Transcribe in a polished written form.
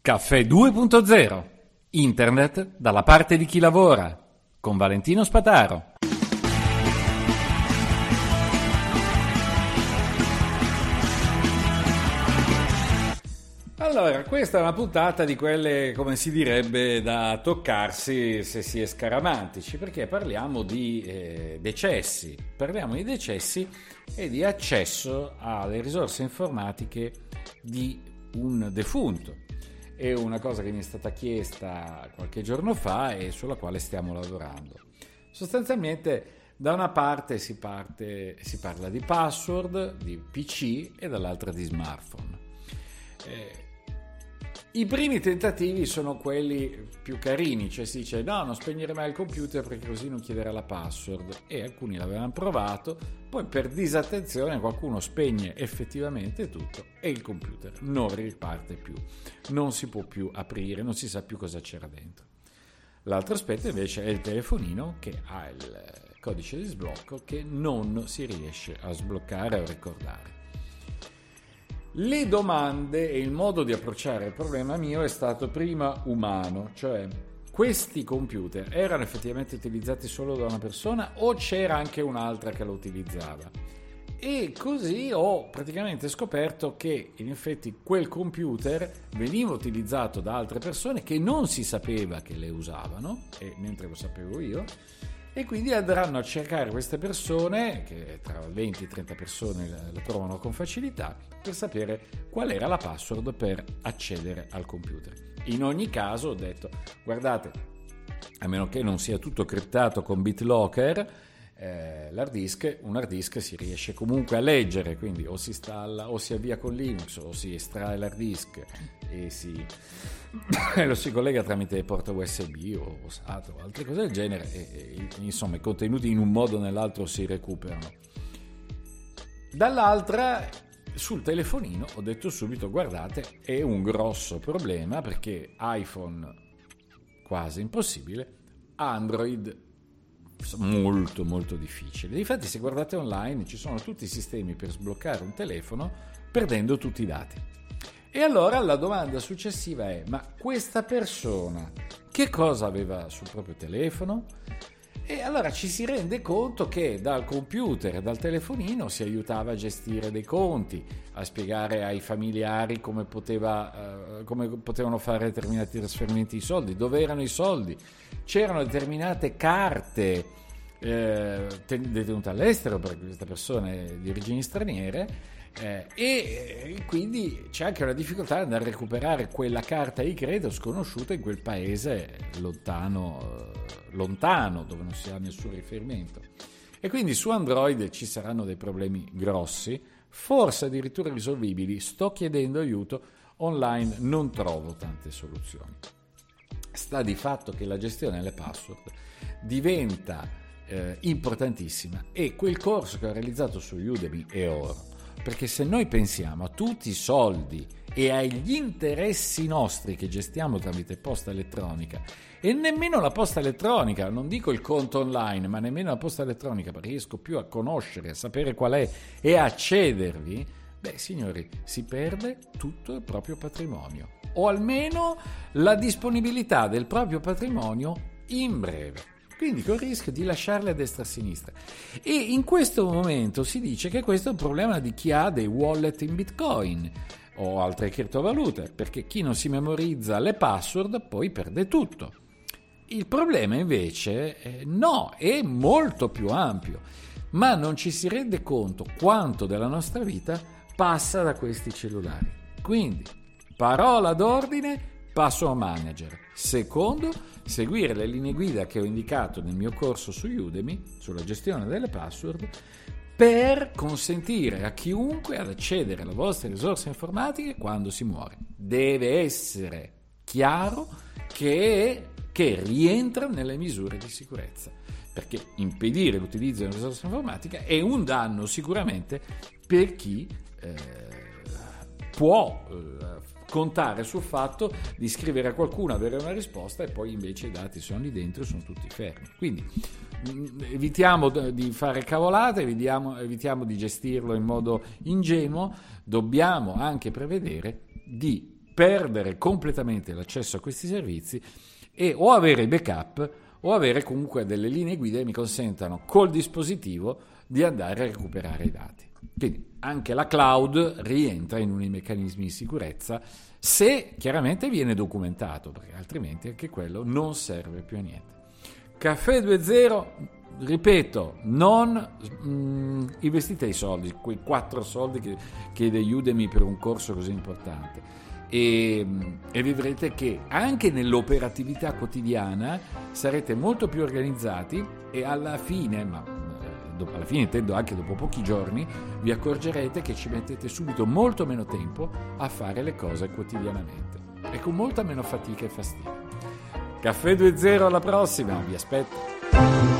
Caffè 2.0. Internet dalla parte di chi lavora. Con Valentino Spataro. Allora, questa è una puntata di quelle, come si direbbe, da toccarsi se si è scaramantici, perché parliamo di decessi. Parliamo di decessi e di accesso alle risorse informatiche di un defunto. È una cosa che mi è stata chiesta qualche giorno fa e sulla quale stiamo lavorando. Sostanzialmente, da una parte si parla di password, di PC e dall'altra di smartphone. I primi tentativi sono quelli più carini, cioè si dice no, non spegnere mai il computer perché così non chiederà la password, e alcuni l'avevano provato, poi per disattenzione qualcuno spegne effettivamente tutto e il computer non riparte più, non si può più aprire, non si sa più cosa c'era dentro. L'altro aspetto invece è il telefonino che ha il codice di sblocco che non si riesce a sbloccare o ricordare. Le domande e il modo di approcciare il problema mio è stato prima umano, cioè questi computer erano effettivamente utilizzati solo da una persona o c'era anche un'altra che lo utilizzava? E così ho praticamente scoperto che in effetti quel computer veniva utilizzato da altre persone che non si sapeva che le usavano, e mentre lo sapevo io, e quindi andranno a cercare queste persone, che tra 20 e 30 persone la trovano con facilità, per sapere qual era la password per accedere al computer. In ogni caso ho detto, guardate, a meno che non sia tutto criptato con BitLocker, un hard disk si riesce comunque a leggere, quindi o si installa o si avvia con Linux o si estrae l'hard disk e lo si collega tramite porta USB o SATA o altre cose del genere e insomma i contenuti in un modo o nell'altro si recuperano. Dall'altra, sul telefonino ho detto subito, guardate, è un grosso problema perché iPhone quasi impossibile, Android molto molto difficile. Infatti se guardate online ci sono tutti i sistemi per sbloccare un telefono perdendo tutti i dati. E allora la domanda successiva è, ma questa persona che cosa aveva sul proprio telefono? E allora ci si rende conto che dal computer e dal telefonino si aiutava a gestire dei conti, a spiegare ai familiari come potevano fare determinati trasferimenti di soldi, dove erano i soldi. C'erano determinate carte detenute all'estero per queste persone di origini straniere e quindi c'è anche una difficoltà ad andare a recuperare quella carta di credito sconosciuta in quel paese lontano dove non si ha nessun riferimento, e quindi su Android ci saranno dei problemi grossi, forse addirittura risolvibili. Sto chiedendo aiuto online, non trovo tante soluzioni. Sta di fatto che la gestione delle password diventa importantissima, e quel corso che ho realizzato su Udemy è oro, perché se noi pensiamo a tutti i soldi e agli interessi nostri che gestiamo tramite posta elettronica, e nemmeno la posta elettronica, non dico il conto online, ma nemmeno la posta elettronica riesco più a conoscere, a sapere qual è e a accedervi, beh signori, si perde tutto il proprio patrimonio, o almeno la disponibilità del proprio patrimonio in breve, quindi con il rischio di lasciarle a destra e a sinistra. E in questo momento si dice che questo è un problema di chi ha dei wallet in Bitcoin o altre criptovalute, perché chi non si memorizza le password poi perde tutto. Il problema invece no, è molto più ampio, ma non ci si rende conto quanto della nostra vita passa da questi cellulari. Quindi, parola d'ordine, password manager. Secondo, seguire le linee guida che ho indicato nel mio corso su Udemy sulla gestione delle password, per consentire a chiunque ad accedere alle vostre risorse informatiche quando si muore. Deve essere chiaro che rientra nelle misure di sicurezza, perché impedire l'utilizzo della risorsa informatica è un danno sicuramente per chi può contare sul fatto di scrivere a qualcuno, avere una risposta e poi invece i dati sono lì dentro e sono tutti fermi. Quindi evitiamo di fare cavolate, evitiamo di gestirlo in modo ingenuo. Dobbiamo anche prevedere di perdere completamente l'accesso a questi servizi e o avere i backup o avere comunque delle linee guida che mi consentano col dispositivo di andare a recuperare i dati. Quindi anche la cloud rientra in uno meccanismi di sicurezza se chiaramente viene documentato, perché altrimenti anche quello non serve più a niente. Caffè 2.0, ripeto, non investite i soldi, quei 4 soldi che chiede Udemy per un corso così importante. E vedrete che anche nell'operatività quotidiana sarete molto più organizzati e alla fine intendo anche dopo pochi giorni, vi accorgerete che ci mettete subito molto meno tempo a fare le cose quotidianamente e con molta meno fatica e fastidio. Caffè 2.0 alla prossima, vi aspetto.